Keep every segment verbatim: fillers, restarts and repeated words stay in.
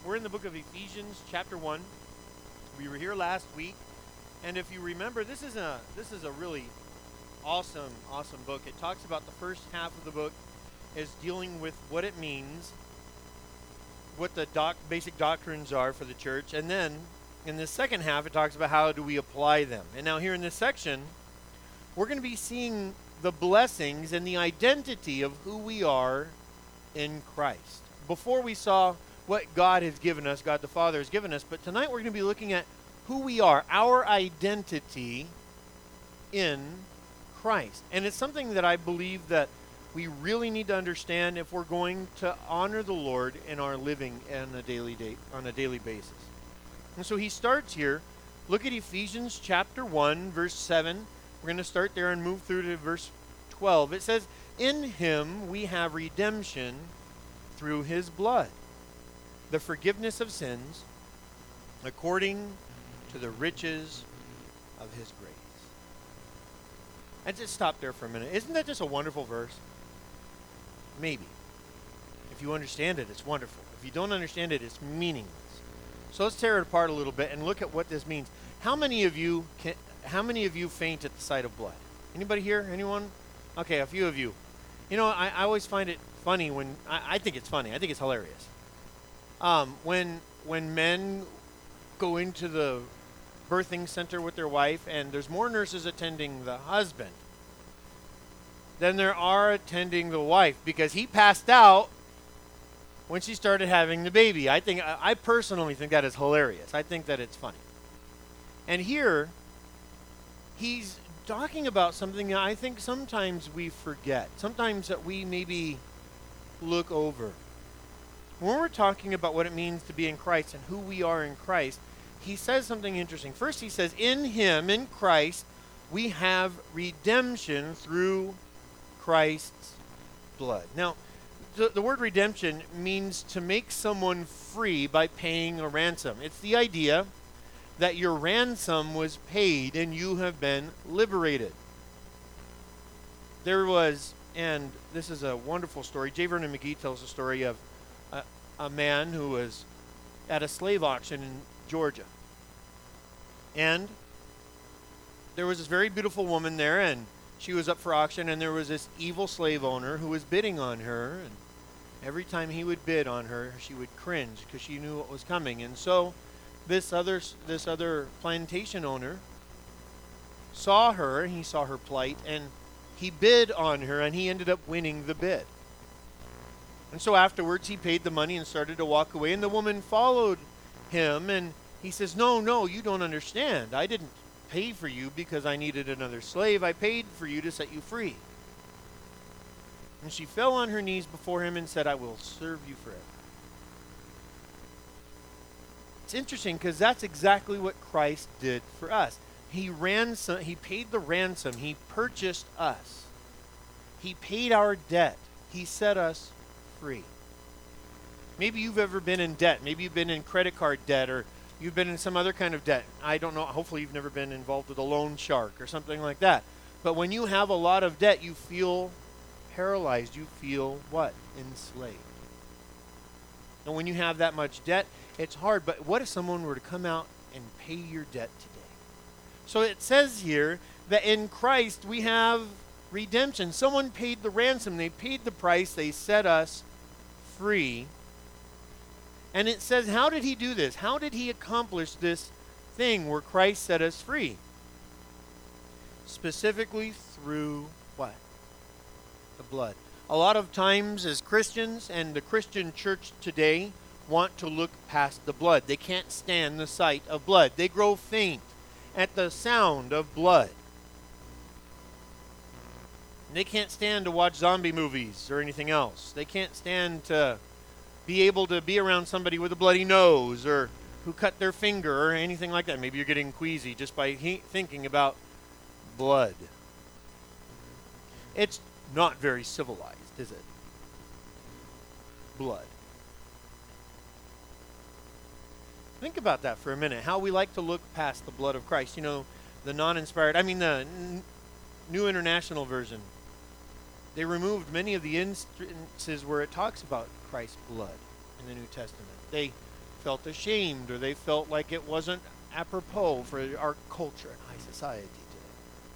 We're in the book of Ephesians, chapter one. We were here last week, and if you remember, this is a this is a really awesome, awesome book. It talks about the first half of the book is dealing with what it means, what the doc, basic doctrines are for the church, and then in the second half it talks about how do we apply them. And now here in this section, we're going to be seeing the blessings and the identity of who we are in Christ. Before we saw what God has given us, God the Father has given us, but tonight we're going to be looking at who we are, our identity in Christ. And it's something that I believe that we really need to understand if we're going to honor the Lord in our living on a daily day, on a daily basis. And so he starts here. Look at Ephesians chapter one, verse seven. We're going to start there and move through to verse twelve. It says, "In him we have redemption through his blood, the forgiveness of sins, according to the riches of his grace." I just stop there for a minute. Isn't that just a wonderful verse? Maybe. If you understand it, it's wonderful. If you don't understand it, it's meaningless. So let's tear it apart a little bit and look at what this means. How many of you can, how many of you faint at the sight of blood? Anybody here? Anyone? Okay, a few of you. You know, I, I always find it funny when I, I think it's funny. I think it's hilarious. Um, when when men go into the birthing center with their wife and there's more nurses attending the husband than there are attending the wife because he passed out when she started having the baby. I think I, I personally think that is hilarious. I think that it's funny. And here he's talking about something that I think sometimes we forget. Sometimes that we maybe look over. When we're talking about what it means to be in Christ and who we are in Christ, he says something interesting. First he says, in him, in Christ, we have redemption through Christ's blood. Now, the, the word redemption means to make someone free by paying a ransom. It's the idea that your ransom was paid and you have been liberated. There was, and this is a wonderful story, J. Vernon McGee tells a story of a, a man who was at a slave auction in Georgia. And there was this very beautiful woman there, and she was up for auction, and there was this evil slave owner who was bidding on her, and every time he would bid on her, she would cringe because she knew what was coming. And so this other this other plantation owner saw her, and he saw her plight, and he bid on her, and he ended up winning the bid. And so afterwards, he paid the money and started to walk away, and the woman followed him, and he says, no, no, you don't understand. I didn't pay for you because I needed another slave. I paid for you to set you free. And she fell on her knees before him and said, I will serve you forever. It's interesting because that's exactly what Christ did for us. He ransom, he paid the ransom. He purchased us. He paid our debt. He set us free. Maybe you've ever been in debt. Maybe you've been in credit card debt, or you've been in some other kind of debt. I don't know. Hopefully you've never been involved with a loan shark or something like that. But when you have a lot of debt, you feel paralyzed. You feel what? Enslaved. And when you have that much debt, it's hard. But what if someone were to come out and pay your debt today? So it says here that in Christ we have redemption. Someone paid the ransom. They paid the price. They set us free. And it says, how did he do this? How did he accomplish this thing where Christ set us free? Specifically through what? The blood. A lot of times as Christians and the Christian church today want to look past the blood. They can't stand the sight of blood. They grow faint at the sound of blood. And they can't stand to watch zombie movies or anything else. They can't stand to be able to be around somebody with a bloody nose or who cut their finger or anything like that. Maybe you're getting queasy just by he- thinking about blood. It's not very civilized, is it? Blood. Think about that for a minute. How we like to look past the blood of Christ. You know, the non-inspired, I mean the n- New International Version. They removed many of the instances where it talks about Christ's blood in the New Testament. They felt ashamed, or they felt like it wasn't apropos for our culture and high society today.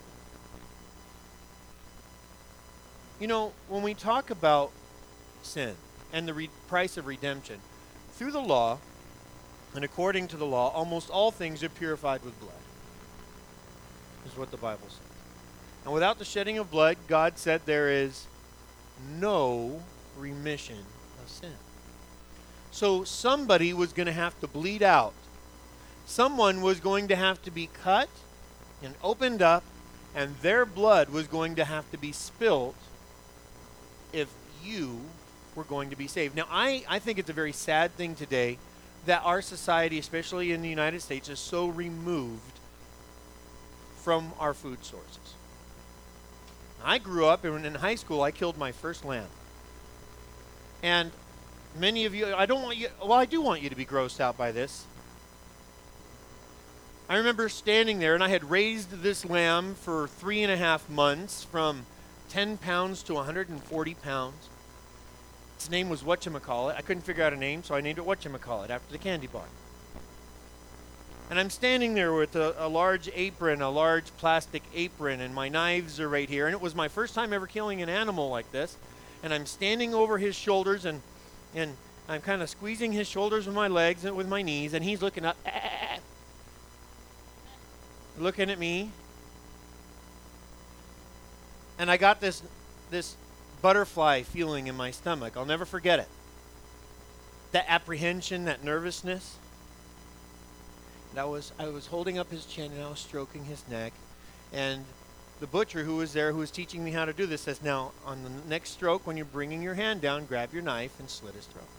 You know, when we talk about sin and the re- price of redemption, through the law, and according to the law, almost all things are purified with blood, is what the Bible says. And without the shedding of blood, God said there is no remission of sin. So somebody was going to have to bleed out. Someone was going to have to be cut and opened up, and their blood was going to have to be spilt if you were going to be saved. Now, I, I think it's a very sad thing today that our society, especially in the United States, is so removed from our food sources. I grew up, and in high school, I killed my first lamb. And many of you, I don't want you, well, I do want you to be grossed out by this. I remember standing there, and I had raised this lamb for three and a half months, from ten pounds to one hundred forty pounds. Its name was Whatchamacallit. I couldn't figure out a name, so I named it Whatchamacallit, after the candy bar. And I'm standing there with a, a large apron, a large plastic apron, and my knives are right here. And it was my first time ever killing an animal like this. And I'm standing over his shoulders, and and I'm kind of squeezing his shoulders with my legs and with my knees, and he's looking up, ah, looking at me. And I got this this butterfly feeling in my stomach. I'll never forget it. That apprehension, that nervousness. And I was I was holding up his chin, and I was stroking his neck. And the butcher who was there, who was teaching me how to do this, says, now, on the next stroke, when you're bringing your hand down, grab your knife and slit his throat.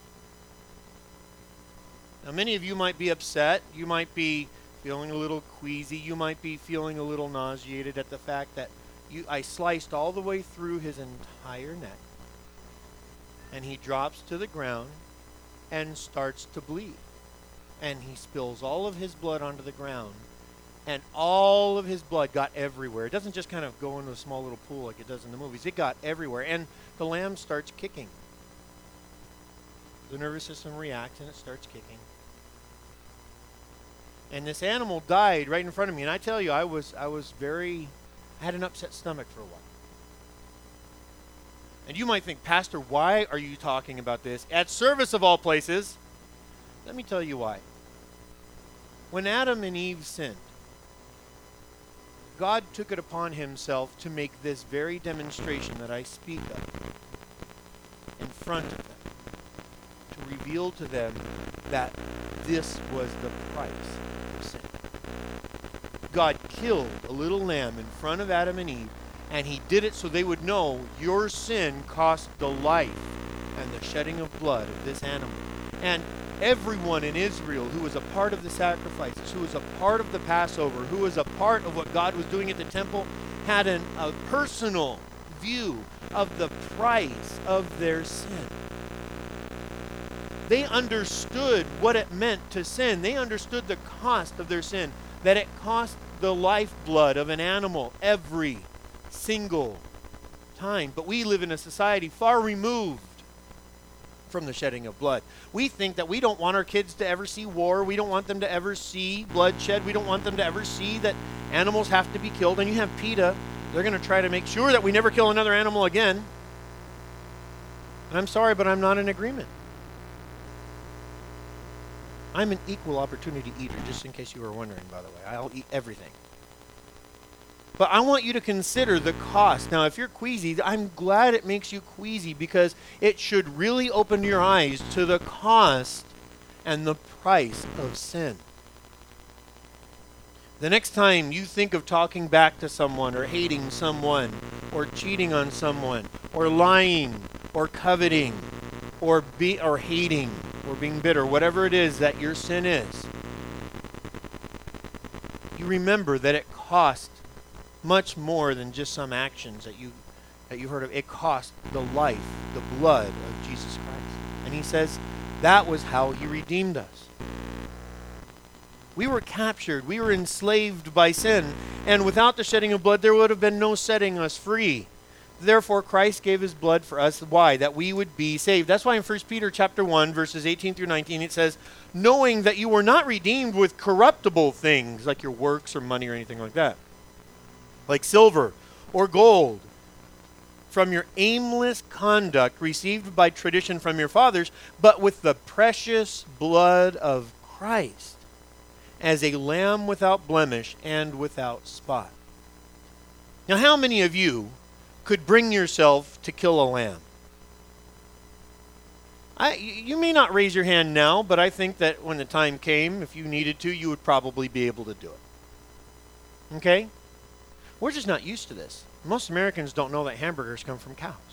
Now, many of you might be upset. You might be feeling a little queasy. You might be feeling a little nauseated at the fact that you, I sliced all the way through his entire neck. And he drops to the ground and starts to bleed. And he spills all of his blood onto the ground. And all of his blood got everywhere. It doesn't just kind of go into a small little pool like it does in the movies. It got everywhere. And the lamb starts kicking. The nervous system reacts, and it starts kicking. And this animal died right in front of me. And I tell you, I was I was very, I had an upset stomach for a while. And you might think, Pastor, why are you talking about this at service of all places? Let me tell you why. When Adam and Eve sinned, God took it upon himself to make this very demonstration that I speak of in front of them, to reveal to them that this was the price of sin. God killed a little lamb in front of Adam and Eve, and he did it so they would know your sin cost the life and the shedding of blood of this animal. And everyone in Israel who was a part of the sacrifices, who was a part of the Passover, who was a part of what God was doing at the temple, had an, a personal view of the price of their sin. They understood what it meant to sin. They understood the cost of their sin, that it cost the lifeblood of an animal every single time. But we live in a society far removed from the shedding of blood. We think that we don't want our kids to ever see war. We don't want them to ever see bloodshed. We don't want them to ever see that animals have to be killed. And you have PETA. They're going to try to make sure that we never kill another animal again. And I'm sorry, but I'm not in agreement. I'm an equal opportunity eater, just in case you were wondering, by the way. I'll eat everything. But I want you to consider the cost. Now, if you're queasy, I'm glad it makes you queasy, because it should really open your eyes to the cost and the price of sin. The next time you think of talking back to someone, or hating someone, or cheating on someone, or lying, or coveting, or be or hating, or being bitter, whatever it is that your sin is, you remember that it cost much more than just some actions that you that you heard of. It cost the life, the blood of Jesus Christ. And he says that was how he redeemed us. We were captured. We were enslaved by sin. And without the shedding of blood, there would have been no setting us free. Therefore, Christ gave his blood for us. Why? That we would be saved. That's why in First Peter chapter one, verses eighteen through nineteen, it says, knowing that you were not redeemed with corruptible things, like your works or money or anything like that, like silver or gold, from your aimless conduct received by tradition from your fathers, but with the precious blood of Christ, as a lamb without blemish and without spot. Now, how many of you could bring yourself to kill a lamb? I, you may not raise your hand now, but I think that when the time came, if you needed to, you would probably be able to do it. Okay? We're just not used to this. Most Americans don't know that hamburgers come from cows.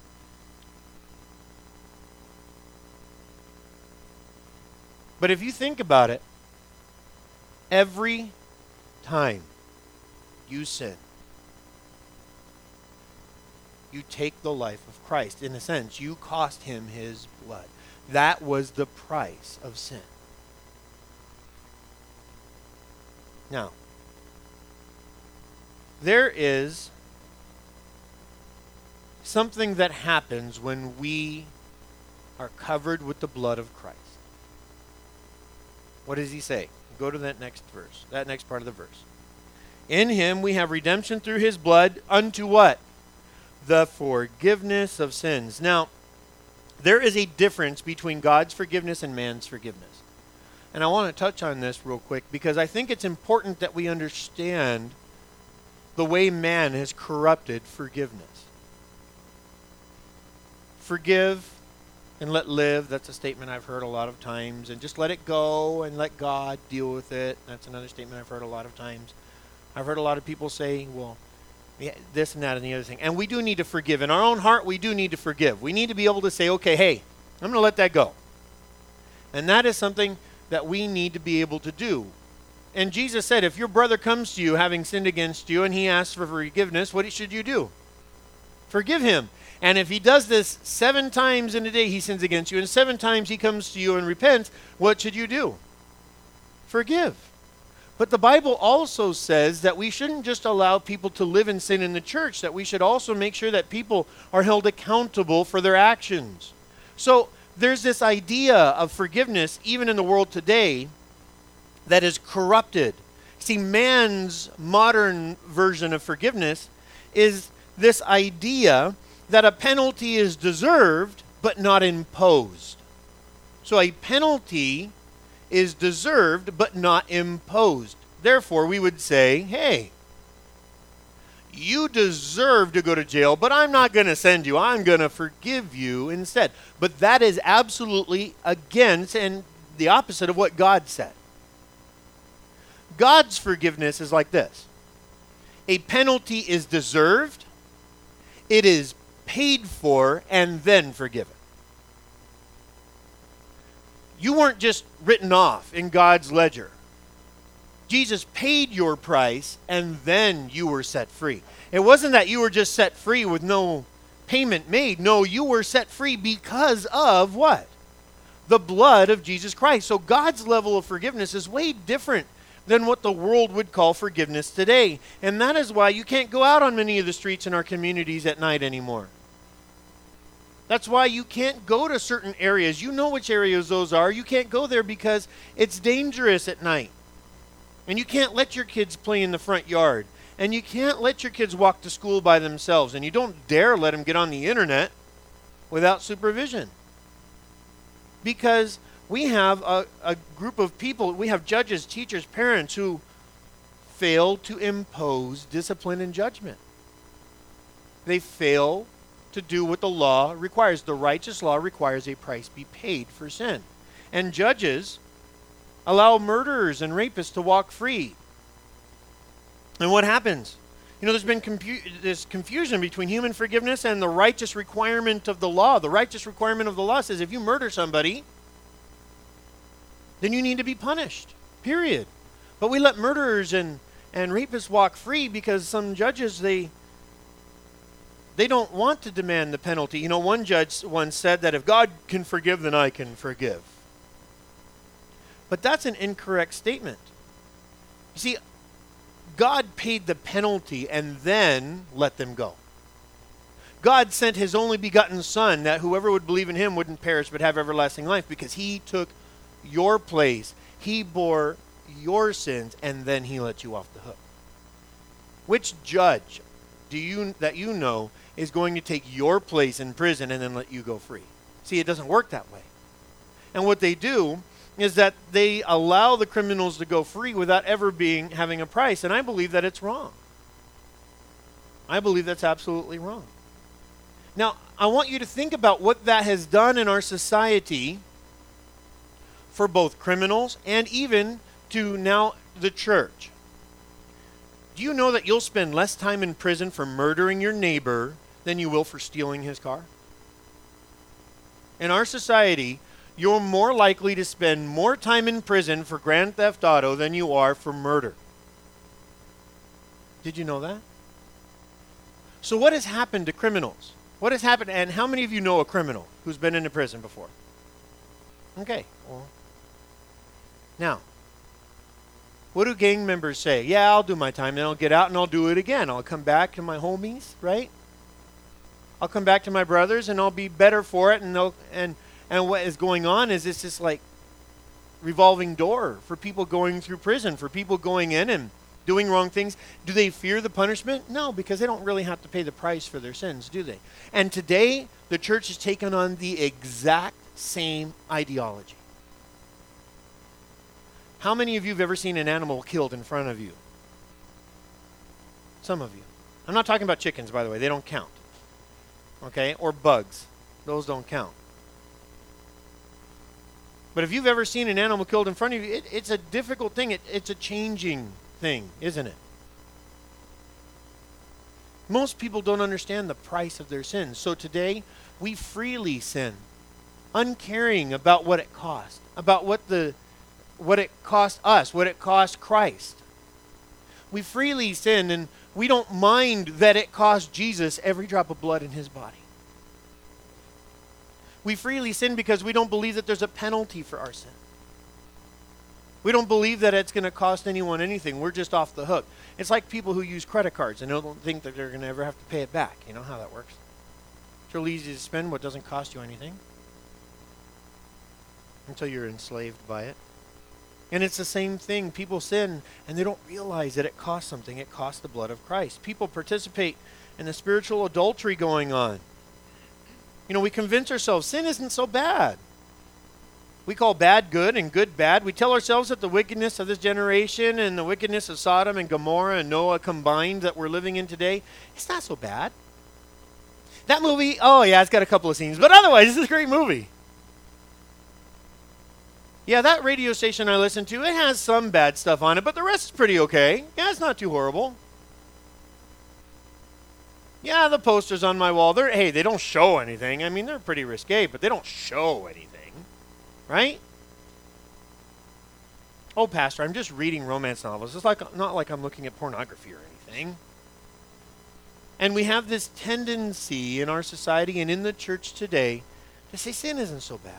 But if you think about it, every time you sin, you take the life of Christ. In a sense, you cost him his blood. That was the price of sin. Now, there is something that happens when we are covered with the blood of Christ. What does he say? Go to that next verse, that next part of the verse. In him we have redemption through his blood unto what? The forgiveness of sins. Now, there is a difference between God's forgiveness and man's forgiveness. And I want to touch on this real quick because I think it's important that we understand the way man has corrupted forgiveness. Forgive and let live. That's a statement I've heard a lot of times. And just let it go and let God deal with it. That's another statement I've heard a lot of times. I've heard a lot of people say, well, yeah, this and that and the other thing. And we do need to forgive. In our own heart, we do need to forgive. We need to be able to say, okay, hey, I'm going to let that go. And that is something that we need to be able to do. And Jesus said, if your brother comes to you having sinned against you and he asks for forgiveness, what should you do? Forgive him. And if he does this seven times in a day, he sins against you, and seven times he comes to you and repents, what should you do? Forgive. But the Bible also says that we shouldn't just allow people to live in sin in the church, that we should also make sure that people are held accountable for their actions. So there's this idea of forgiveness, even in the world today, that is corrupted. See, man's modern version of forgiveness is this idea that a penalty is deserved but not imposed. So a penalty is deserved but not imposed. Therefore, we would say, hey, you deserve to go to jail, but I'm not going to send you. I'm going to forgive you instead. But that is absolutely against and the opposite of what God said. God's forgiveness is like this. A penalty is deserved, it is paid for, and then forgiven. You weren't just written off in God's ledger. Jesus paid your price, and then you were set free. It wasn't that you were just set free with no payment made. No, you were set free because of what? The blood of Jesus Christ. So God's level of forgiveness is way different than what the world would call forgiveness today. And that is why you can't go out on many of the streets in our communities at night anymore. That's why you can't go to certain areas. You know which areas those are. You can't go there because it's dangerous at night. And you can't let your kids play in the front yard. And you can't let your kids walk to school by themselves. And you don't dare let them get on the internet without supervision. Because we have a, a group of people, we have judges, teachers, parents who fail to impose discipline and judgment. They fail to do what the law requires. The righteous law requires a price be paid for sin. And judges allow murderers and rapists to walk free. And what happens? You know, there's been confu- this confusion between human forgiveness and the righteous requirement of the law. The righteous requirement of the law says if you murder somebody, then you need to be punished, period. But we let murderers and, and rapists walk free because some judges, they they don't want to demand the penalty. You know, one judge once said that if God can forgive, then I can forgive. But that's an incorrect statement. You see, God paid the penalty and then let them go. God sent his only begotten Son, that whoever would believe in him wouldn't perish but have everlasting life, because he took your place. He bore your sins, and then he let you off the hook. Which judge do you that you know is going to take your place in prison and then let you go free? See, it doesn't work that way. And what they do is that they allow the criminals to go free without ever being having a price, and I believe that it's wrong. I believe that's absolutely wrong. Now, I want you to think about what that has done in our society for both criminals and even to now the church. Do you know that you'll spend less time in prison for murdering your neighbor than you will for stealing his car? In our society, you're more likely to spend more time in prison for Grand Theft Auto than you are for murder. Did you know that? So what has happened to criminals? What has happened, and how many of you know a criminal who's been in a prison before? Okay, well, now, what do gang members say? Yeah, I'll do my time, then I'll get out and I'll do it again. I'll come back to my homies, right? I'll come back to my brothers and I'll be better for it. And they'll, and and what is going on is it's just like revolving door for people going through prison, for people going in and doing wrong things. Do they fear the punishment? No, because they don't really have to pay the price for their sins, do they? And today, the church has taken on the exact same ideology. How many of you have ever seen an animal killed in front of you? Some of you. I'm not talking about chickens, by the way. They don't count. Okay? Or bugs. Those don't count. But if you've ever seen an animal killed in front of you, it, it's a difficult thing. It, it's a changing thing, isn't it? Most people don't understand the price of their sins. So today, we freely sin, uncaring about what it cost, about what the what it cost us, what it cost Christ. We freely sin, and we don't mind that it cost Jesus every drop of blood in his body. We freely sin because we don't believe that there's a penalty for our sin. We don't believe that it's going to cost anyone anything. We're just off the hook. It's like people who use credit cards and don't think that they're going to ever have to pay it back. You know how that works. It's real easy to spend what doesn't cost you anything until you're enslaved by it. And it's the same thing. People sin and they don't realize that it costs something. It costs the blood of Christ. People participate in the spiritual adultery going on. You know, we convince ourselves sin isn't so bad. We call bad good and good bad. We tell ourselves that the wickedness of this generation and the wickedness of Sodom and Gomorrah and Noah combined that we're living in today, it's not so bad. That movie, oh yeah, it's got a couple of scenes, but otherwise, this is a great movie. Yeah, that radio station I listen to, it has some bad stuff on it, but the rest is pretty okay. Yeah, it's not too horrible. Yeah, the posters on my wall, they're, hey, they don't show anything. I mean, they're pretty risque, but they don't show anything, right? Oh, Pastor, I'm just reading romance novels. It's like not like I'm looking at pornography or anything. And we have this tendency in our society and in the church today to say sin isn't so bad.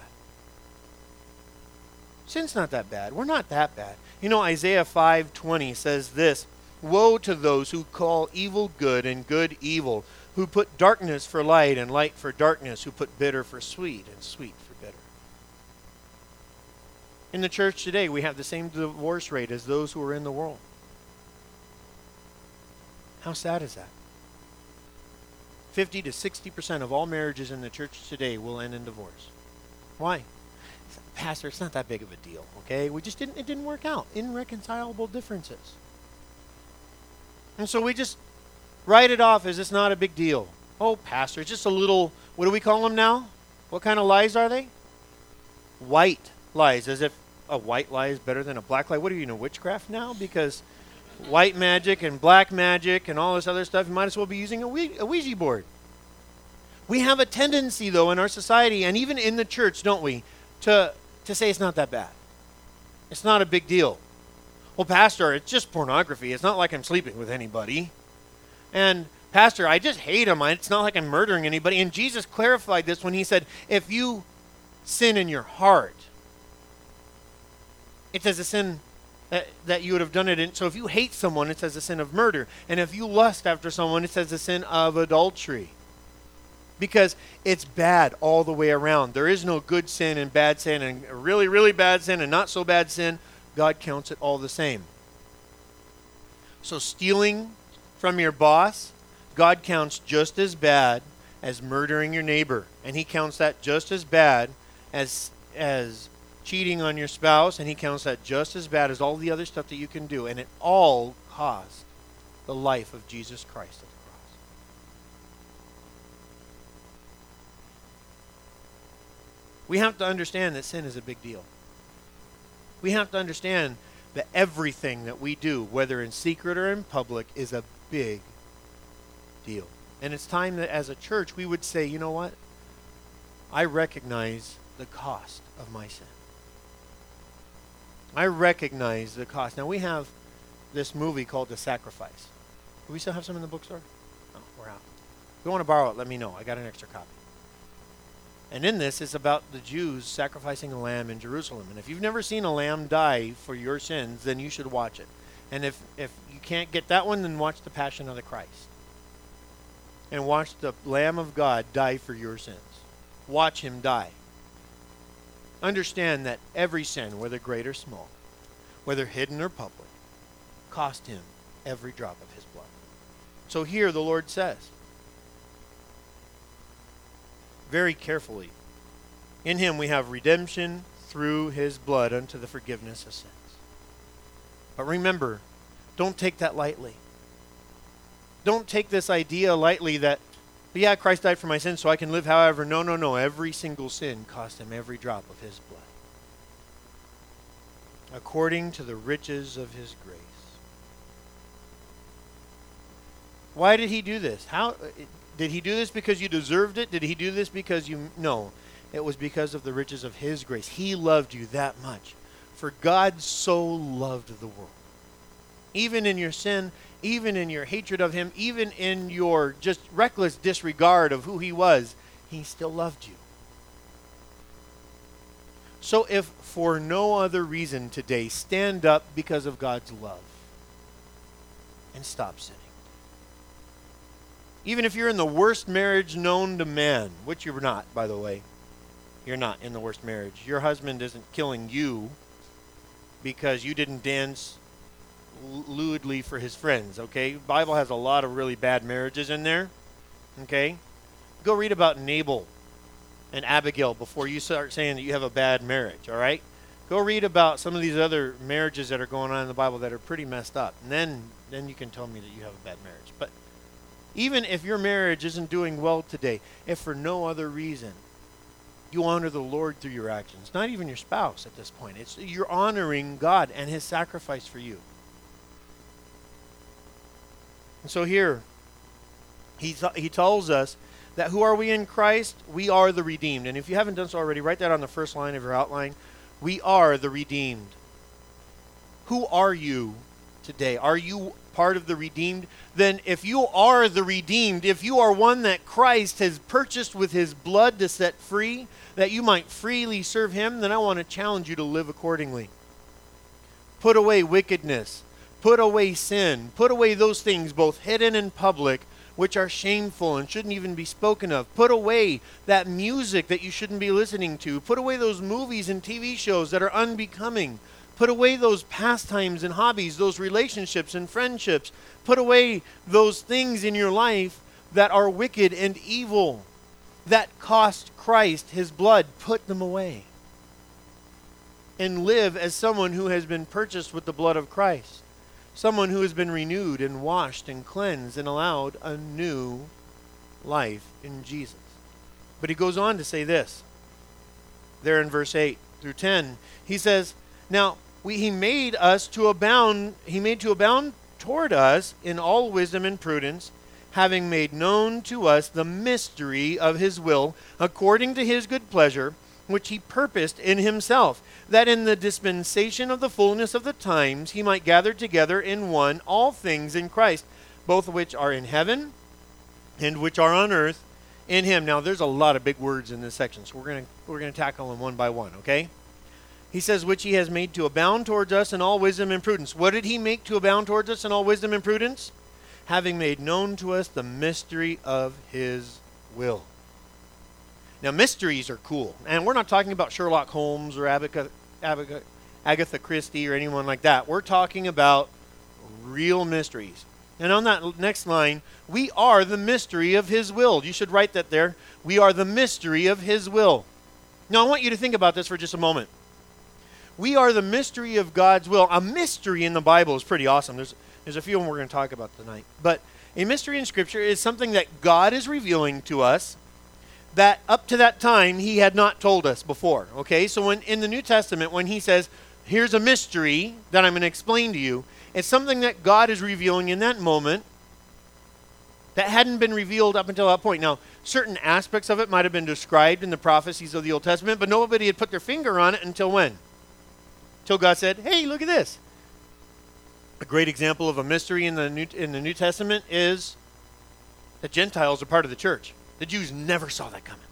Sin's not that bad. We're not that bad. You know, Isaiah five twenty says this, "Woe to those who call evil good and good evil, who put darkness for light and light for darkness, who put bitter for sweet and sweet for bitter." In the church today, we have the same divorce rate as those who are in the world. How sad is that? fifty to sixty percent of all marriages in the church today will end in divorce. Why? Pastor, it's not that big of a deal, okay? We just didn't, it didn't work out. Irreconcilable differences. And so we just write it off as it's not a big deal. Oh, Pastor, it's just a little, what do we call them now? What kind of lies are they? White lies, as if a white lie is better than a black lie. What do you know, witchcraft now? Because white magic and black magic and all this other stuff, you might as well be using a, Ouija, a Ouija board. We have a tendency, though, in our society and even in the church, don't we, to to say it's not that bad. It's not a big deal. Well, Pastor, it's just pornography. It's not like I'm sleeping with anybody. And, Pastor, I just hate him. It's not like I'm murdering anybody. And Jesus clarified this when he said, if you sin in your heart, it's as a sin that, that you would have done it in. So if you hate someone, it's as a sin of murder. And if you lust after someone, it's as a sin of adultery. Because it's bad all the way around. There is no good sin and bad sin and really, really bad sin and not so bad sin. God counts it all the same. So stealing from your boss, God counts just as bad as murdering your neighbor. And he counts that just as bad as as cheating on your spouse. And he counts that just as bad as all the other stuff that you can do. And it all cost the life of Jesus Christ. We have to understand that sin is a big deal. We have to understand that everything that we do, whether in secret or in public, is a big deal. And it's time that as a church we would say, you know what? I recognize the cost of my sin. I recognize the cost. Now we have this movie called The Sacrifice. Do we still have some in the bookstore? No, we're out. If you want to borrow it, let me know. I got an extra copy. And in this, it's about the Jews sacrificing a lamb in Jerusalem. And if you've never seen a lamb die for your sins, then you should watch it. And if, if you can't get that one, then watch The Passion of the Christ. And watch the Lamb of God die for your sins. Watch him die. Understand that every sin, whether great or small, whether hidden or public, cost him every drop of his blood. So here the Lord says, very carefully, in him we have redemption through his blood unto the forgiveness of sins. But remember, don't take that lightly. Don't take this idea lightly that, yeah, Christ died for my sins so I can live however. No, no, no. Every single sin cost him every drop of his blood. According to the riches of his grace. Why did he do this? How did he do this because you deserved it? Did he do this because you... No. It was because of the riches of his grace. He loved you that much. For God so loved the world. Even in your sin, even in your hatred of him, even in your just reckless disregard of who he was, he still loved you. So if for no other reason today, stand up because of God's love and stop sinning. Even if you're in the worst marriage known to man, which you're not, by the way. You're not in the worst marriage. Your husband isn't killing you because you didn't dance lewdly for his friends, okay? The Bible has a lot of really bad marriages in there, okay? Go read about Nabal and Abigail before you start saying that you have a bad marriage, all right? Go read about some of these other marriages that are going on in the Bible that are pretty messed up, and then, then you can tell me that you have a bad marriage. But even if your marriage isn't doing well today, if for no other reason, you honor the Lord through your actions. Not even your spouse at this point. It's you're honoring God and his sacrifice for you. And so here, he, th- he tells us that who are we in Christ? We are the redeemed. And if you haven't done so already, write that on the first line of your outline. We are the redeemed. Who are you today? Are you part of the redeemed? Then if you are the redeemed, if you are one that Christ has purchased with his blood to set free, that you might freely serve him, then I want to challenge you to live accordingly. Put away wickedness. Put away sin. Put away those things, both hidden and public, which are shameful and shouldn't even be spoken of. Put away that music that you shouldn't be listening to. Put away those movies and T V shows that are unbecoming. Put away those pastimes and hobbies, those relationships and friendships. Put away those things in your life that are wicked and evil, that cost Christ his blood. Put them away. And live as someone who has been purchased with the blood of Christ. Someone who has been renewed and washed and cleansed and allowed a new life in Jesus. But he goes on to say this. There in verse eight through ten. He says, now, we, he made us to abound, he made to abound toward us in all wisdom and prudence, having made known to us the mystery of his will, according to his good pleasure, which he purposed in himself, that in the dispensation of the fullness of the times he might gather together in one all things in Christ, both which are in heaven and which are on earth in him. Now, there's a lot of big words in this section, so we're going to we're going to tackle them one by one, okay? He says, which he has made to abound towards us in all wisdom and prudence. What did he make to abound towards us in all wisdom and prudence? Having made known to us the mystery of his will. Now, mysteries are cool. And we're not talking about Sherlock Holmes or Agatha, Agatha, Agatha Christie or anyone like that. We're talking about real mysteries. And on that next line, we are the mystery of his will. You should write that there. We are the mystery of his will. Now, I want you to think about this for just a moment. We are the mystery of God's will. A mystery in the Bible is pretty awesome. There's, there's a few of them we're going to talk about tonight. But a mystery in Scripture is something that God is revealing to us that up to that time he had not told us before. Okay, so when in the New Testament, when he says, here's a mystery that I'm going to explain to you, it's something that God is revealing in that moment that hadn't been revealed up until that point. Now, certain aspects of it might have been described in the prophecies of the Old Testament, but nobody had put their finger on it until when? Until God said, hey, look at this. A great example of a mystery in the New, in the New Testament is that Gentiles are part of the church. The Jews never saw that coming.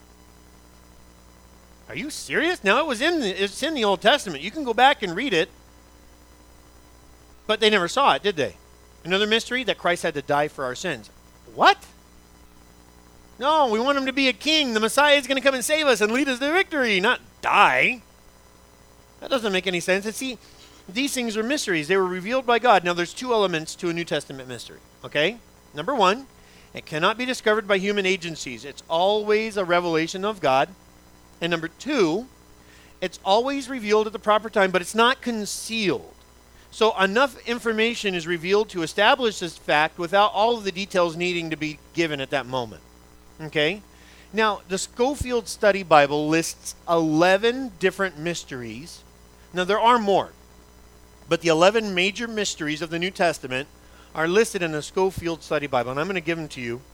Are you serious? Now, it was in the, it's in the Old Testament. You can go back and read it. But they never saw it, did they? Another mystery, that Christ had to die for our sins. What? No, we want him to be a king. The Messiah is going to come and save us and lead us to victory, not die. That doesn't make any sense. And see, these things are mysteries. They were revealed by God. Now, there's two elements to a New Testament mystery, okay? Number one, it cannot be discovered by human agencies. It's always a revelation of God. And number two, it's always revealed at the proper time, but it's not concealed. So enough information is revealed to establish this fact without all of the details needing to be given at that moment. Okay? Now, the Scofield Study Bible lists eleven different mysteries. Now, there are more, but the eleven major mysteries of the New Testament are listed in the Scofield Study Bible, and I'm going to give them to you.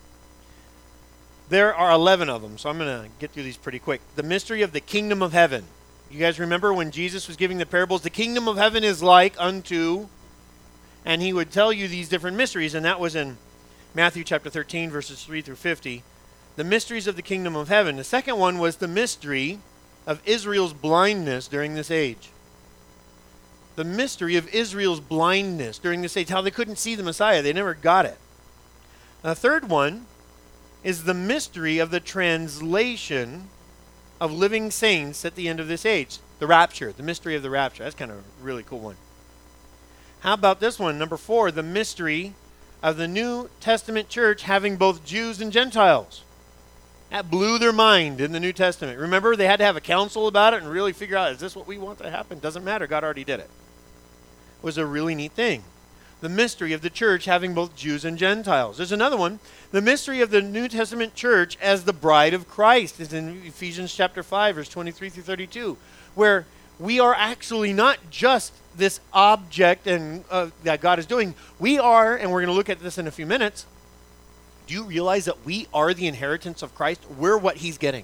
There are eleven of them, so I'm going to get through these pretty quick. The mystery of the kingdom of heaven. You guys remember when Jesus was giving the parables, the kingdom of heaven is like unto, and he would tell you these different mysteries, and that was in Matthew chapter thirteen, verses three through fifty. The mysteries of the kingdom of heaven. The second one was the mystery of Israel's blindness during this age. The mystery of Israel's blindness during this age, how they couldn't see the Messiah. They never got it. The third one is the mystery of the translation of living saints at the end of this age. The rapture, the mystery of the rapture. That's kind of a really cool one. How about this one? Number four, the mystery of the New Testament church having both Jews and Gentiles. That blew their mind in the New Testament. Remember, they had to have a council about it and really figure out, is this what we want to happen? Doesn't matter. God already did it. It was a really neat thing. The mystery of the church having both Jews and Gentiles. There's another one. The mystery of the New Testament church as the bride of Christ is in Ephesians chapter five, verse twenty-three through thirty-two, where we are actually not just this object and uh, that God is doing. We are, and we're going to look at this in a few minutes, do you realize that we are the inheritance of Christ? We're what he's getting.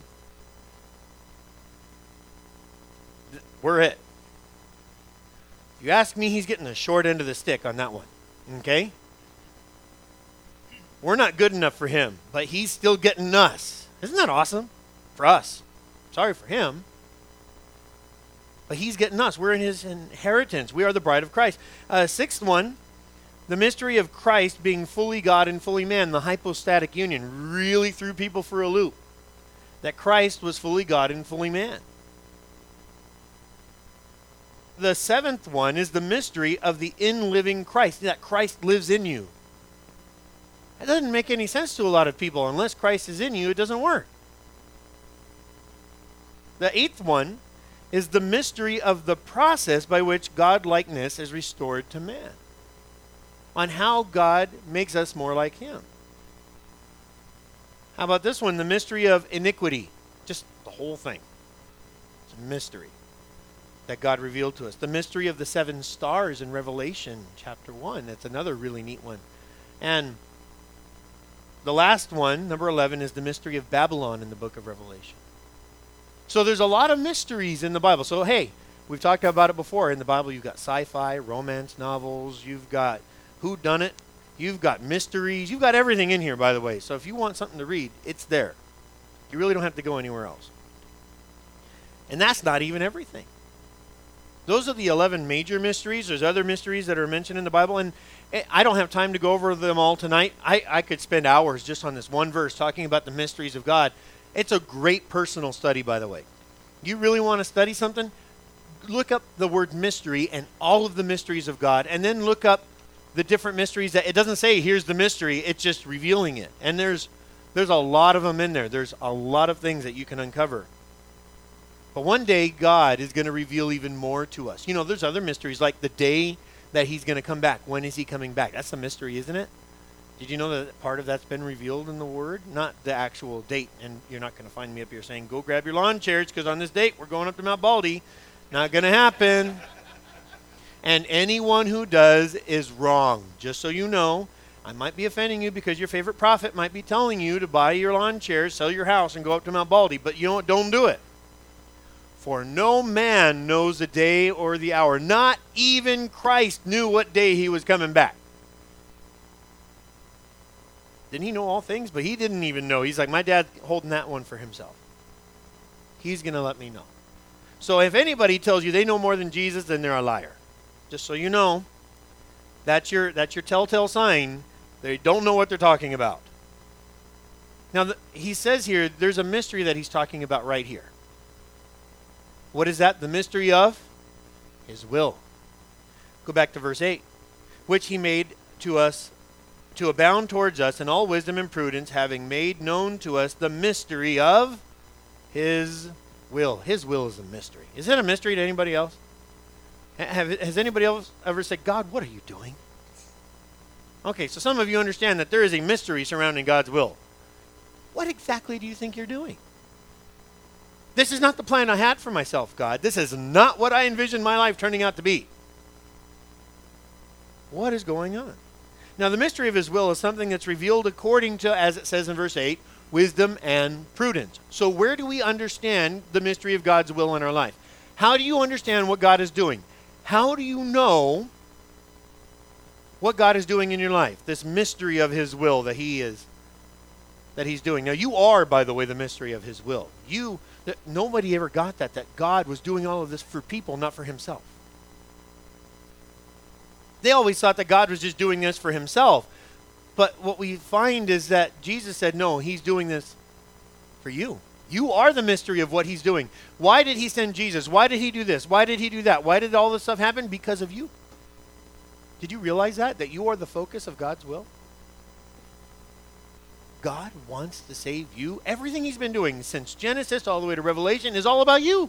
We're it. If you ask me, he's getting the short end of the stick on that one. Okay? We're not good enough for him, but he's still getting us. Isn't that awesome? For us. Sorry for him. But he's getting us. We're in his inheritance. We are the bride of Christ. Uh, sixth one, the mystery of Christ being fully God and fully man, the hypostatic union, really threw people for a loop. That Christ was fully God and fully man. The seventh one is the mystery of the in-living Christ, that Christ lives in you. That doesn't make any sense to a lot of people. Unless Christ is in you, it doesn't work. The eighth one is the mystery of the process by which God-likeness is restored to man. On how God makes us more like him. How about this one? The mystery of iniquity. Just the whole thing. It's a mystery that God revealed to us. The mystery of the seven stars in Revelation chapter one. That's another really neat one. And the last one, number eleven, is the mystery of Babylon in the book of Revelation. So there's a lot of mysteries in the Bible. So hey, we've talked about it before. In the Bible, you've got sci-fi, romance novels, you've got whodunit, you've got mysteries, you've got everything in here, by the way. So if you want something to read, it's there. You really don't have to go anywhere else. And that's not even everything. Those are the eleven major mysteries. There's other mysteries that are mentioned in the Bible, and I don't have time to go over them all tonight. I, I could spend hours just on this one verse talking about the mysteries of God. It's a great personal study, by the way. You really want to study something? Look up the word mystery and all of the mysteries of God, and then look up the different mysteries that it doesn't say here's the mystery, it's just revealing it. And there's there's a lot of them in there. There's a lot of things that you can uncover. But one day God is going to reveal even more to us. You know, there's other mysteries like the day that he's going to come back. When is he coming back? That's a mystery, isn't it? Did you know that part of that's been revealed in the Word? Not the actual date. And you're not going to find me up here saying, go grab your lawn chairs because on this date we're going up to Mount Baldy. Not going to happen. And anyone who does is wrong. Just so you know, I might be offending you because your favorite prophet might be telling you to buy your lawn chairs, sell your house, and go up to Mount Baldy. But you know what? Don't do it. For no man knows the day or the hour. Not even Christ knew what day he was coming back. Didn't he know all things? But he didn't even know. He's like, my dad's holding that one for himself. He's going to let me know. So if anybody tells you they know more than Jesus, then they're a liar. Just so you know, that's your, that's your telltale sign. They don't know what they're talking about. Now, the, he says here, there's a mystery that he's talking about right here. What is that? The mystery of his will. Go back to verse eight. Which he made to us to abound towards us in all wisdom and prudence, having made known to us the mystery of his will. His will is a mystery. Is it a mystery to anybody else? Have, has anybody else ever said, God, what are you doing? Okay, so some of you understand that there is a mystery surrounding God's will. What exactly do you think you're doing? This is not the plan I had for myself, God. This is not what I envisioned my life turning out to be. What is going on? Now, the mystery of his will is something that's revealed according to, as it says in verse eight, wisdom and prudence. So where do we understand the mystery of God's will in our life? How do you understand what God is doing? How do you know what God is doing in your life? This mystery of his will that he is, that he's doing. Now, you are, by the way, the mystery of his will. You, th- nobody ever got that, that God was doing all of this for people, not for himself. They always thought that God was just doing this for himself. But what we find is that Jesus said, no, he's doing this for you. You are the mystery of what he's doing. Why did he send Jesus? Why did he do this? Why did he do that? Why did all this stuff happen? Because of you. Did you realize that? That you are the focus of God's will? God wants to save you. Everything he's been doing since Genesis all the way to Revelation is all about you.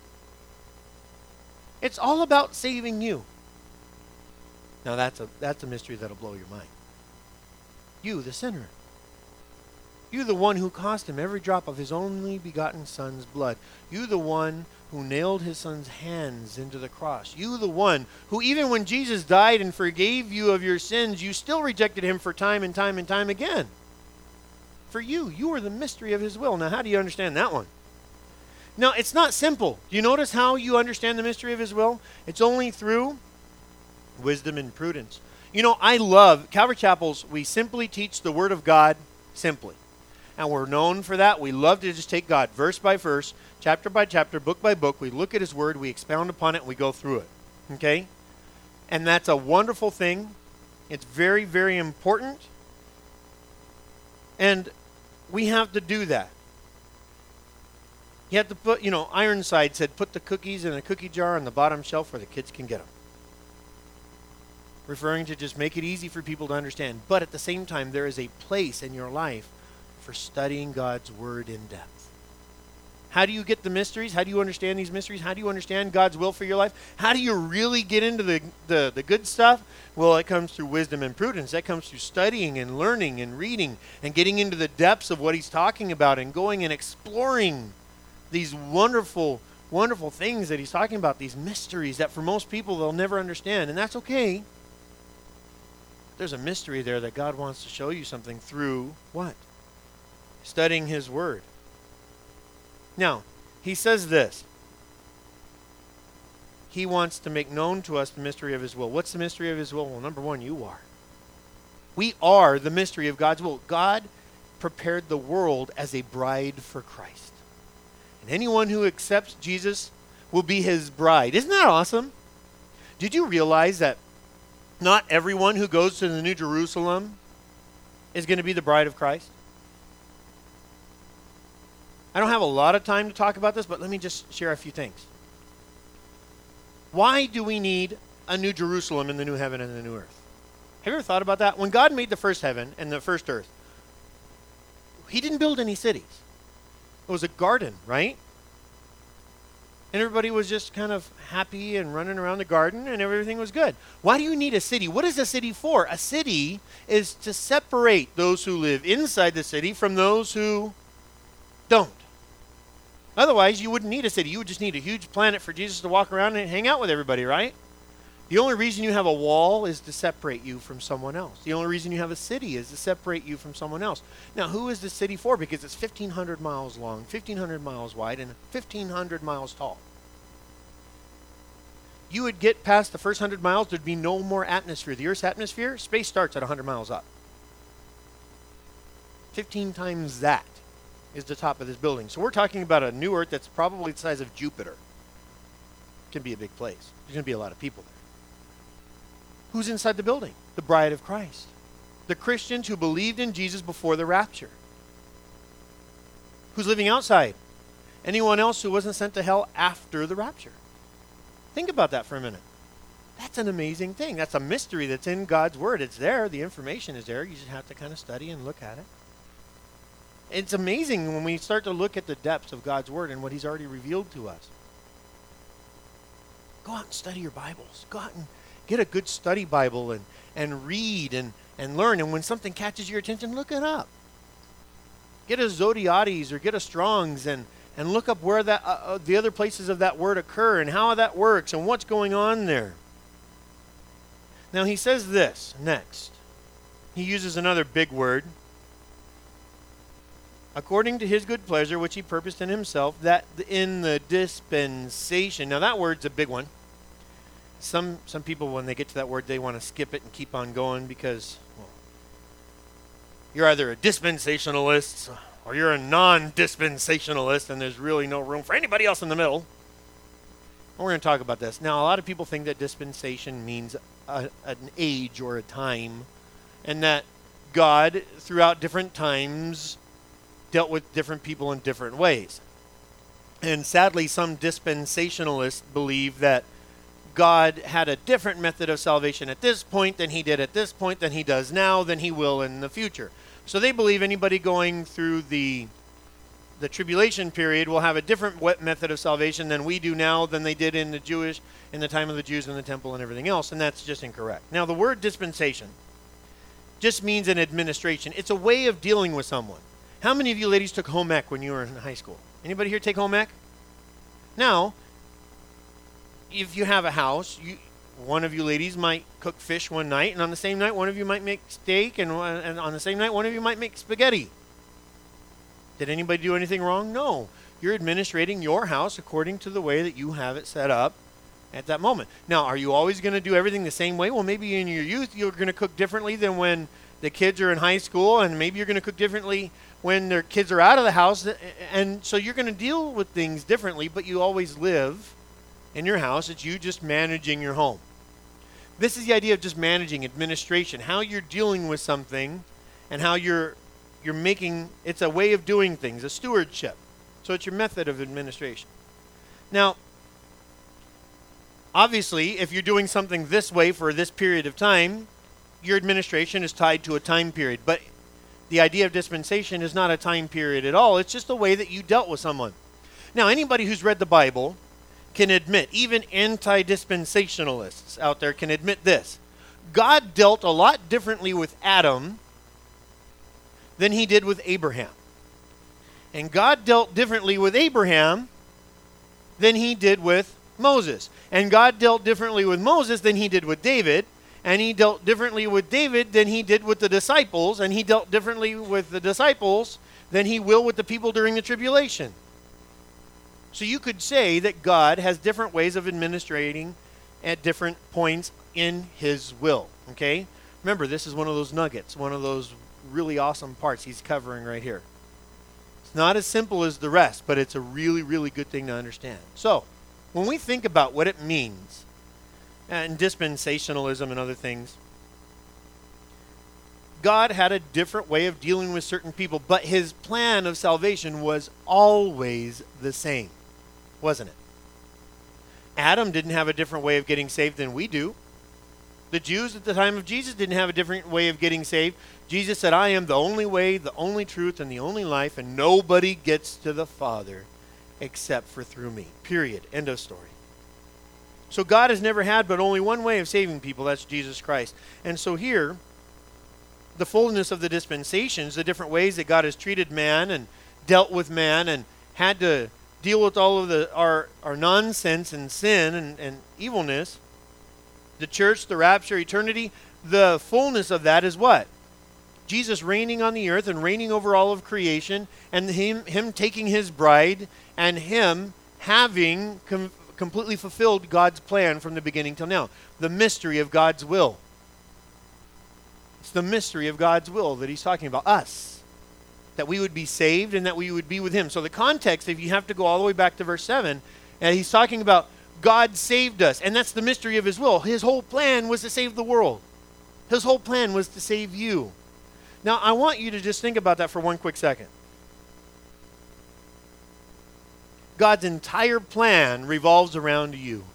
It's all about saving you. Now that's a that's a mystery that'll blow your mind. You, the sinner. You, the one who cost him every drop of his only begotten son's blood. You, the one who nailed his son's hands into the cross. You, the one who, even when Jesus died and forgave you of your sins, you still rejected him for time and time and time again. For you, you are the mystery of his will. Now, how do you understand that one? Now, it's not simple. Do you notice how you understand the mystery of his will? It's only through wisdom and prudence. You know, I love, Calvary Chapels, we simply teach the Word of God simply. And we're known for that. We love to just take God verse by verse, chapter by chapter, book by book. We look at his Word, we expound upon it, and we go through it. Okay? And that's a wonderful thing. It's very, very important. And we have to do that. You have to put, you know, Ironside said, put the cookies in a cookie jar on the bottom shelf where the kids can get them. Referring to just make it easy for people to understand. But at the same time, there is a place in your life for studying God's Word in depth. How do you get the mysteries? How do you understand these mysteries? How do you understand God's will for your life? How do you really get into the, the, the good stuff? Well, it comes through wisdom and prudence. That comes through studying and learning and reading and getting into the depths of what he's talking about and going and exploring these wonderful, wonderful things that he's talking about, these mysteries that for most people they'll never understand. And that's okay. There's a mystery there that God wants to show you something through what? Studying his Word. Now, he says this. He wants to make known to us the mystery of his will. What's the mystery of his will? Well, number one, you are. We are the mystery of God's will. God prepared the world as a bride for Christ. And anyone who accepts Jesus will be his bride. Isn't that awesome? Did you realize that not everyone who goes to the New Jerusalem is going to be the bride of Christ? I don't have a lot of time to talk about this, but let me just share a few things. Why do we need a new Jerusalem in the new heaven and the new earth? Have you ever thought about that? When God made the first heaven and the first earth, he didn't build any cities. It was a garden, right? And everybody was just kind of happy and running around the garden and everything was good. Why do you need a city? What is a city for? A city is to separate those who live inside the city from those who don't. Otherwise, you wouldn't need a city. You would just need a huge planet for Jesus to walk around and hang out with everybody, right? The only reason you have a wall is to separate you from someone else. The only reason you have a city is to separate you from someone else. Now, who is the city for? Because it's fifteen hundred miles long, fifteen hundred miles wide, and fifteen hundred miles tall. You would get past the first one hundred miles, there'd be no more atmosphere. The Earth's atmosphere, space starts at one hundred miles up. fifteen times that is the top of this building. So we're talking about a new Earth that's probably the size of Jupiter. It can be a big place. There's going to be a lot of people there. Who's inside the building? The bride of Christ. The Christians who believed in Jesus before the rapture. Who's living outside? Anyone else who wasn't sent to hell after the rapture. Think about that for a minute. That's an amazing thing. That's a mystery that's in God's Word. It's there. The information is there. You just have to kind of study and look at it. It's amazing when we start to look at the depths of God's Word and what He's already revealed to us. Go out and study your Bibles. Go out and get a good study Bible and, and read and, and learn. And when something catches your attention, look it up. Get a Zodiates or get a Strong's and, and look up where that uh, uh, the other places of that word occur and how that works and what's going on there. Now he says this next. He uses another big word. According to his good pleasure, which he purposed in himself, that in the dispensation. Now that word's a big one. Some some people, when they get to that word, they want to skip it and keep on going because, well, you're either a dispensationalist or you're a non-dispensationalist, and there's really no room for anybody else in the middle. And we're going to talk about this. Now, a lot of people think that dispensation means a, an age or a time, and that God, throughout different times, dealt with different people in different ways. And sadly, some dispensationalists believe that God had a different method of salvation at this point than he did at this point, than he does now, than he will in the future. So they believe anybody going through the the tribulation period will have a different method of salvation than we do now, than they did in the Jewish, in the time of the Jews in the temple and everything else, and that's just incorrect. Now, the word dispensation just means an administration. It's a way of dealing with someone. How many of you ladies took home ec when you were in high school? Anybody here take home ec? Now, if you have a house, you, one of you ladies might cook fish one night, and on the same night, one of you might make steak, and, one, and on the same night, one of you might make spaghetti. Did anybody do anything wrong? No. You're administrating your house according to the way that you have it set up at that moment. Now, are you always going to do everything the same way? Well, maybe in your youth, you're going to cook differently than when the kids are in high school, and maybe you're going to cook differently when their kids are out of the house, and so you're going to deal with things differently, but you always live in your house. It's you just managing your home. This is the idea of just managing, administration, how you're dealing with something and how you're you're making, it's a way of doing things, a stewardship. So it's your method of administration. Now, obviously, if you're doing something this way for this period of time, your administration is tied to a time period. But the idea of dispensation is not a time period at all. It's just the way that you dealt with someone. Now, anybody who's read the Bible can admit, even anti-dispensationalists out there can admit this. God dealt a lot differently with Adam than he did with Abraham. And God dealt differently with Abraham than he did with Moses. And God dealt differently with Moses than he did with David. And he dealt differently with David than he did with the disciples. And he dealt differently with the disciples than he will with the people during the tribulation. So you could say that God has different ways of administrating at different points in his will. Okay? Remember, this is one of those nuggets, one of those really awesome parts he's covering right here. It's not as simple as the rest, but it's a really, really good thing to understand. So, when we think about what it means, and dispensationalism and other things, God had a different way of dealing with certain people, but his plan of salvation was always the same, wasn't it? Adam didn't have a different way of getting saved than we do. The Jews at the time of Jesus didn't have a different way of getting saved. Jesus said, I am the only way, the only truth, and the only life, and nobody gets to the Father except for through me. Period. End of story. So God has never had but only one way of saving people. That's Jesus Christ. And so here, the fullness of the dispensations, the different ways that God has treated man and dealt with man and had to deal with all of the our, our nonsense and sin and, and evilness, the church, the rapture, eternity, the fullness of that is what? Jesus reigning on the earth and reigning over all of creation, and him, him taking his bride, and him having com- completely fulfilled God's plan from the beginning till now. The mystery of God's will. It's the mystery of God's will that he's talking about, us. That we would be saved and that we would be with him. So the context, if you have to go all the way back to verse seven, and he's talking about God saved us, and that's the mystery of his will. His whole plan was to save the world. His whole plan was to save you. Now, I want you to just think about that for one quick second. God's entire plan revolves around you.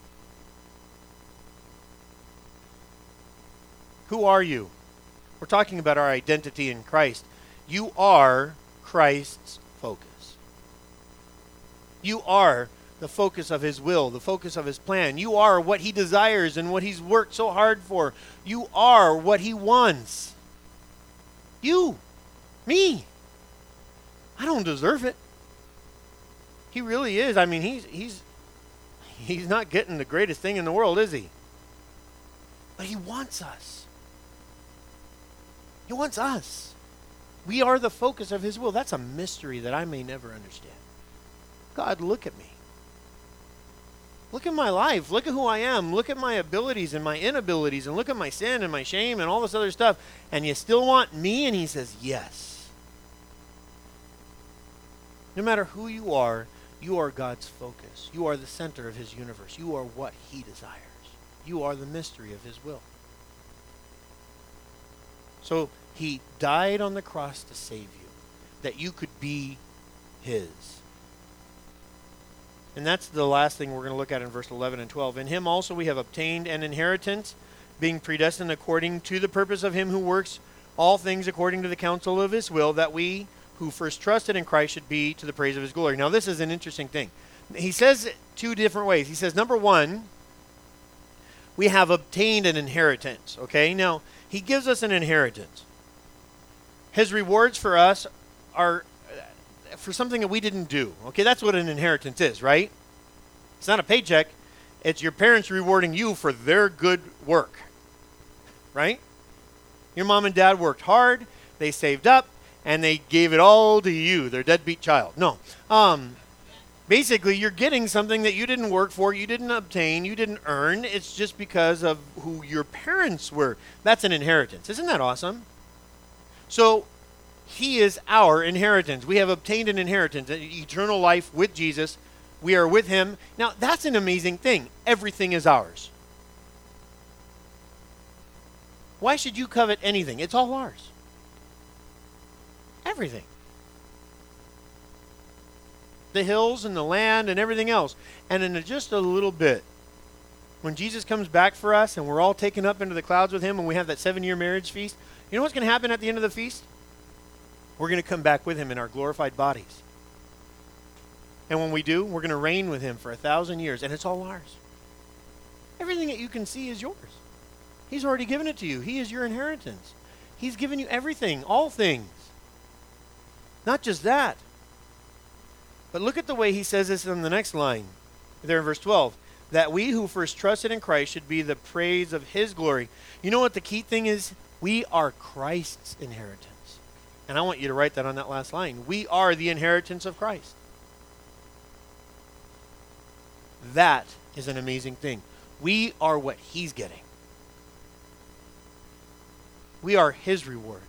Who are you? We're talking about our identity in Christ. You are Christ's focus. You are the focus of his will, the focus of his plan. You are what he desires and what he's worked so hard for. You are what he wants. You, me. I don't deserve it. He really is. I mean, he's he's he's not getting the greatest thing in the world, is he? But he wants us. He wants us. We are the focus of his will. That's a mystery that I may never understand. God, look at me. Look at my life. Look at who I am. Look at my abilities and my inabilities, and look at my sin and my shame and all this other stuff. And you still want me? And he says, yes. No matter who you are, you are God's focus. You are the center of his universe. You are what he desires. You are the mystery of his will. So he died on the cross to save you, that you could be his. And that's the last thing we're going to look at in verse eleven and twelve. In him also we have obtained an inheritance, being predestined according to the purpose of him who works all things according to the counsel of his will, that we who first trusted in Christ should be to the praise of his glory. Now this is an interesting thing. He says it two different ways. He says, number one, we have obtained an inheritance. Okay, now he gives us an inheritance. His rewards for us are for something that we didn't do. Okay, that's what an inheritance is, right? It's not a paycheck. It's your parents rewarding you for their good work, right? Your mom and dad worked hard. They saved up, and they gave it all to you, their deadbeat child. No. Um, basically, you're getting something that you didn't work for, you didn't obtain, you didn't earn. It's just because of who your parents were. That's an inheritance. Isn't that awesome? So he is our inheritance. We have obtained an inheritance, an eternal life with Jesus. We are with him. Now, that's an amazing thing. Everything is ours. Why should you covet anything? It's all ours. Everything. The hills and the land and everything else. And in just a little bit, when Jesus comes back for us and we're all taken up into the clouds with him and we have that seven-year marriage feast, you know what's going to happen at the end of the feast? We're going to come back with him in our glorified bodies. And when we do, we're going to reign with him for a thousand years, and it's all ours. Everything that you can see is yours. He's already given it to you. He is your inheritance. He's given you everything, all things. Not just that. But look at the way he says this in the next line, there in verse twelve. That we who first trusted in Christ should be the praise of his glory. You know what the key thing is? We are Christ's inheritance. And I want you to write that on that last line. We are the inheritance of Christ. That is an amazing thing. We are what he's getting. We are his reward.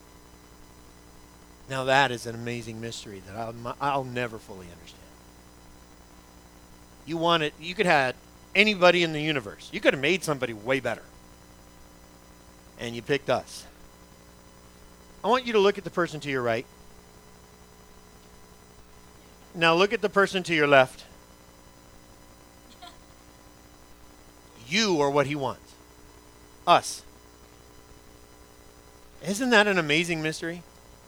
Now that is an amazing mystery that I'll, I'll never fully understand. You want it, you could have anybody in the universe. You could have made somebody way better. And you picked us. I want you to look at the person to your right. Now look at the person to your left. You are what he wants. Us. Isn't that an amazing mystery?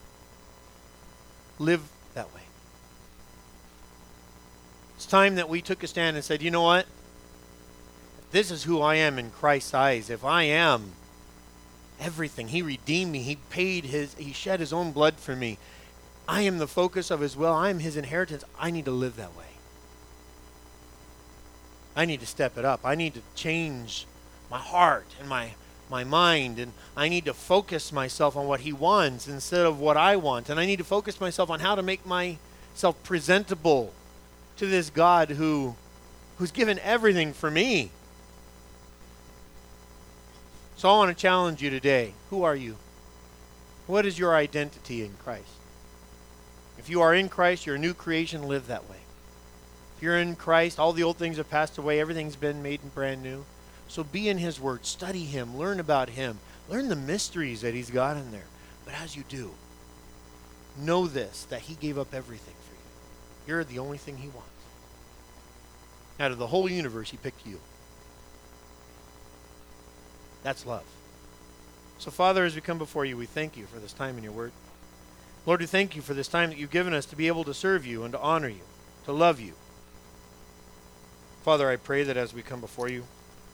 Live that way. It's time that we took a stand and said, you know what? This is who I am in Christ's eyes. If I am everything, he redeemed me. He paid his, he shed his own blood for me. I am the focus of his will. I am his inheritance. I need to live that way. I need to step it up. I need to change my heart and my, my mind. And I need to focus myself on what he wants instead of what I want. And I need to focus myself on how to make myself presentable to this God who, who's given everything for me. So I want to challenge you today. Who are you? What is your identity in Christ? If you are in Christ, you're a new creation. Live that way. If you're in Christ, all the old things have passed away. Everything's been made brand new. So be in his word. Study him. Learn about him. Learn the mysteries that he's got in there. But as you do, know this, that he gave up everything for you. You're the only thing he wants. Out of the whole universe, he picked you. That's love. So, Father, as we come before you, we thank you for this time in your word. Lord, we thank you for this time that you've given us to be able to serve you and to honor you, to love you. Father, I pray that as we come before you,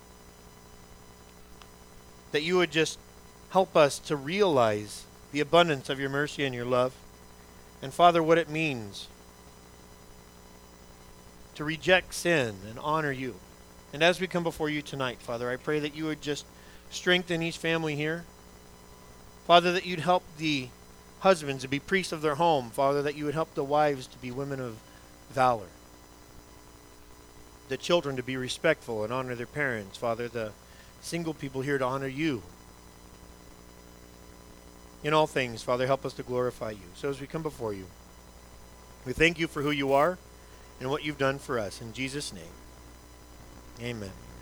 that you would just help us to realize the abundance of your mercy and your love. And, Father, what it means to reject sin and honor you. And as we come before you tonight, Father, I pray that you would just strengthen each family here. Father, that you'd help the husbands to be priests of their home. Father, that you would help the wives to be women of valor. The children to be respectful and honor their parents. Father, the single people here to honor you. In all things, Father, help us to glorify you. So as we come before you, we thank you for who you are and what you've done for us. In Jesus' name, amen.